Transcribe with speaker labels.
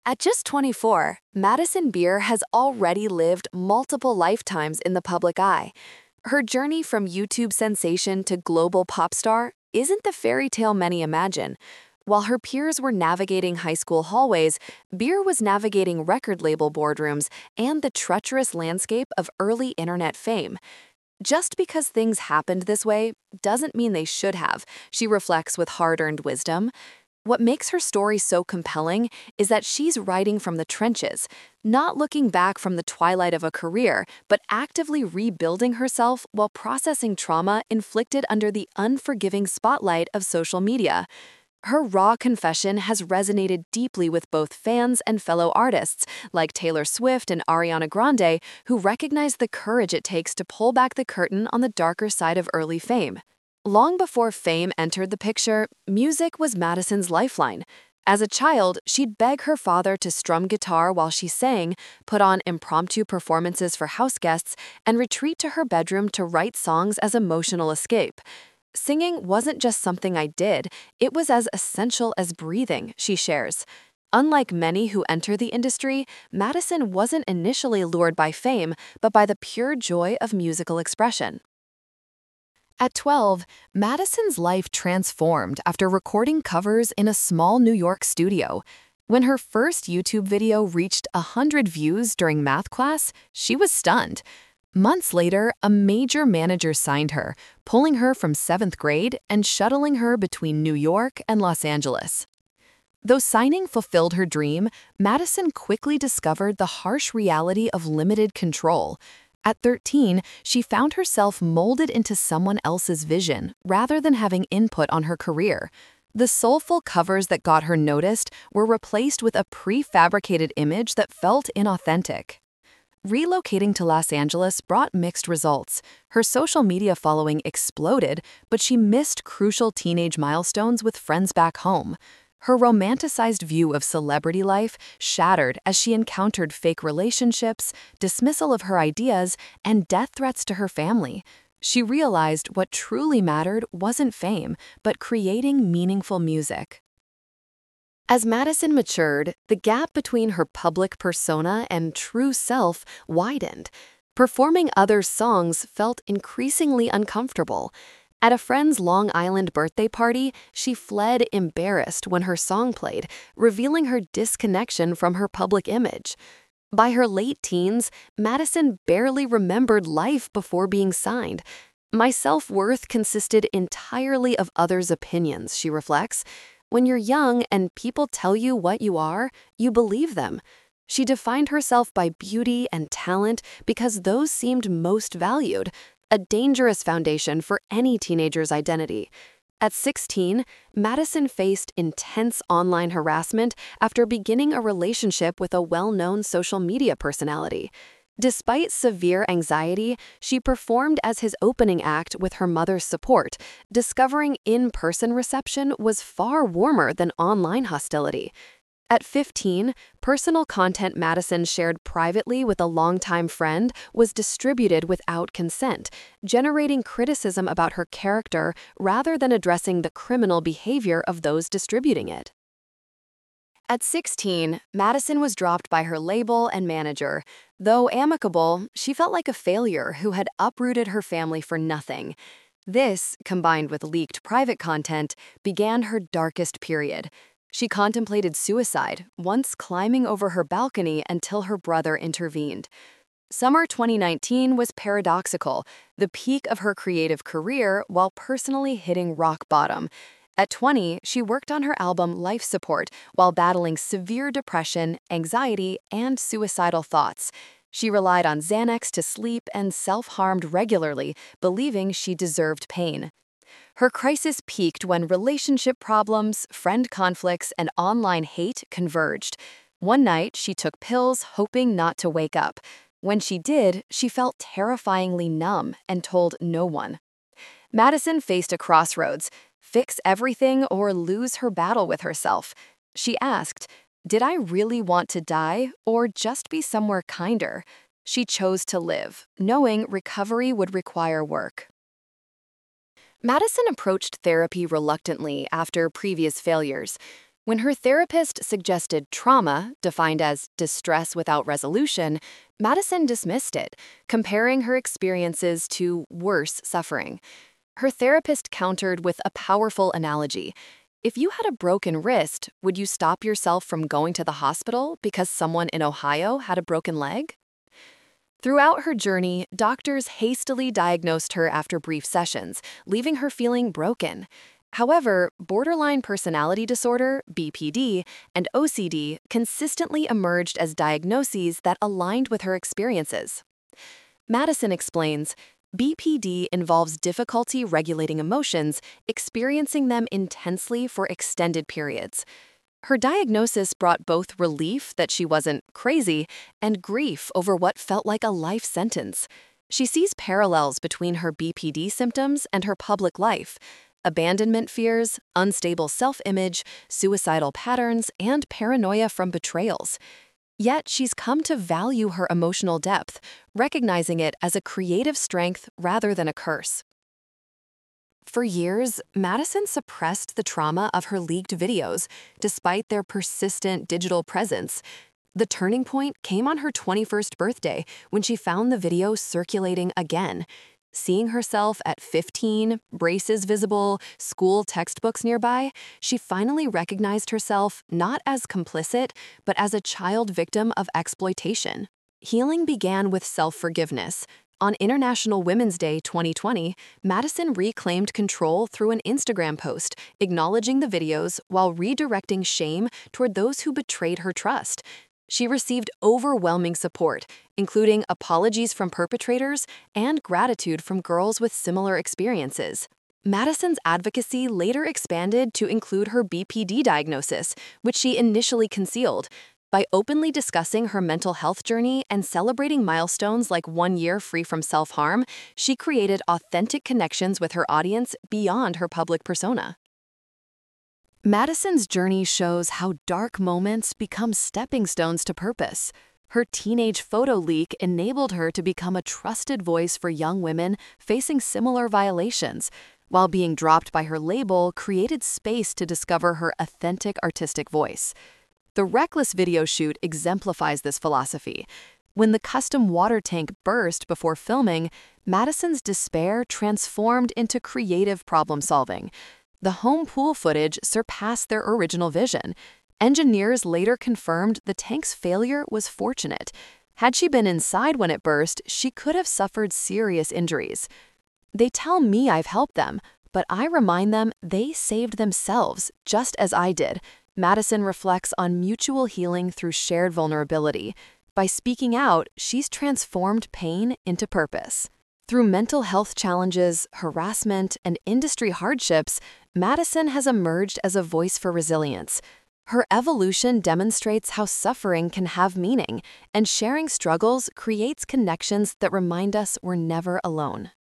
Speaker 1: At just 24, Madison Beer has already lived multiple lifetimes in the public eye. Her journey from YouTube sensation to global pop star isn't the fairy tale many imagine. While her peers were navigating high school hallways, Beer was navigating record label boardrooms and the treacherous landscape of early internet fame. Just because things happened this way doesn't mean they should have, she reflects with hard-earned wisdom. What makes her story so compelling is that she's writing from the trenches, not looking back from the twilight of a career, but actively rebuilding herself while processing trauma inflicted under the unforgiving spotlight of social media. Her raw confession has resonated deeply with both fans and fellow artists, like Taylor Swift and Ariana Grande, who recognize the courage it takes to pull back the curtain on the darker side of early fame. Long before fame entered the picture, music was Madison's lifeline. As a child, she'd beg her father to strum guitar while she sang, put on impromptu performances for house guests, and retreat to her bedroom to write songs as emotional escape. Singing wasn't just something I did, it was as essential as breathing, she shares. Unlike many who enter the industry, Madison wasn't initially lured by fame, but by the pure joy of musical expression. At 12, Madison's life transformed after recording covers in a small New York studio. When her first YouTube video reached 100 views during math class, she was stunned. Months later, a major manager signed her, pulling her from 7th grade and shuttling her between New York and Los Angeles. Though signing fulfilled her dream, Madison quickly discovered the harsh reality of limited control. At 13, she found herself molded into someone else's vision rather than having input on her career. The soulful covers that got her noticed were replaced with a prefabricated image that felt inauthentic. Relocating to Los Angeles brought mixed results. Her social media following exploded, but she missed crucial teenage milestones with friends back home. Her romanticized view of celebrity life shattered as she encountered fake relationships, dismissal of her ideas, and death threats to her family. She realized what truly mattered wasn't fame, but creating meaningful music. As Madison matured, the gap between her public persona and true self widened. Performing others' songs felt increasingly uncomfortable. At a friend's Long Island birthday party, she fled embarrassed when her song played, revealing her disconnection from her public image. By her late teens, Madison barely remembered life before being signed. My self-worth consisted entirely of others' opinions, she reflects. When you're young and people tell you what you are, you believe them. She defined herself by beauty and talent because those seemed most valued, a dangerous foundation for any teenager's identity. At 16, Madison faced intense online harassment after beginning a relationship with a well-known social media personality. Despite severe anxiety, she performed as his opening act with her mother's support, discovering in-person reception was far warmer than online hostility. At 15, personal content Madison shared privately with a longtime friend was distributed without consent, generating criticism about her character rather than addressing the criminal behavior of those distributing it. At 16, Madison was dropped by her label and manager. Though amicable, she felt like a failure who had uprooted her family for nothing. This, combined with leaked private content, began her darkest period. She contemplated suicide, once climbing over her balcony until her brother intervened. Summer 2019 was paradoxical, the peak of her creative career while personally hitting rock bottom. At 20, she worked on her album Life Support while battling severe depression, anxiety, and suicidal thoughts. She relied on Xanax to sleep and self-harmed regularly, believing she deserved pain. Her crisis peaked when relationship problems, friend conflicts, and online hate converged. One night, she took pills, hoping not to wake up. When she did, she felt terrifyingly numb and told no one. Madison faced a crossroads: fix everything or lose her battle with herself. She asked, "Did I really want to die or just be somewhere kinder?" She chose to live, knowing recovery would require work. Madison approached therapy reluctantly after previous failures. When her therapist suggested trauma, defined as distress without resolution, Madison dismissed it, comparing her experiences to worse suffering. Her therapist countered with a powerful analogy. If you had a broken wrist, would you stop yourself from going to the hospital because someone in Ohio had a broken leg? Throughout her journey, doctors hastily diagnosed her after brief sessions, leaving her feeling broken. However, borderline personality disorder, BPD, and OCD consistently emerged as diagnoses that aligned with her experiences. Madison explains, BPD involves difficulty regulating emotions, experiencing them intensely for extended periods. Her diagnosis brought both relief that she wasn't crazy and grief over what felt like a life sentence. She sees parallels between her BPD symptoms and her public life: abandonment fears, unstable self-image, suicidal patterns, and paranoia from betrayals. Yet she's come to value her emotional depth, recognizing it as a creative strength rather than a curse. For years, Madison suppressed the trauma of her leaked videos, despite their persistent digital presence. The turning point came on her 21st birthday when she found the video circulating again. Seeing herself at 15, braces visible, school textbooks nearby, she finally recognized herself not as complicit, but as a child victim of exploitation. Healing began with self-forgiveness. On International Women's Day 2020, Madison reclaimed control through an Instagram post, acknowledging the videos while redirecting shame toward those who betrayed her trust. She received overwhelming support, including apologies from perpetrators and gratitude from girls with similar experiences. Madison's advocacy later expanded to include her BPD diagnosis, which she initially concealed. By openly discussing her mental health journey and celebrating milestones like 1 year free from self-harm, she created authentic connections with her audience beyond her public persona. Madison's journey shows how dark moments become stepping stones to purpose. Her teenage photo leak enabled her to become a trusted voice for young women facing similar violations, while being dropped by her label created space to discover her authentic artistic voice. The Reckless video shoot exemplifies this philosophy. When the custom water tank burst before filming, Madison's despair transformed into creative problem-solving. The home pool footage surpassed their original vision. Engineers later confirmed the tank's failure was fortunate. Had she been inside when it burst, she could have suffered serious injuries. They tell me I've helped them, but I remind them they saved themselves, just as I did. Madison reflects on mutual healing through shared vulnerability. By speaking out, she's transformed pain into purpose. Through mental health challenges, harassment, and industry hardships, Madison has emerged as a voice for resilience. Her evolution demonstrates how suffering can have meaning, and sharing struggles creates connections that remind us we're never alone.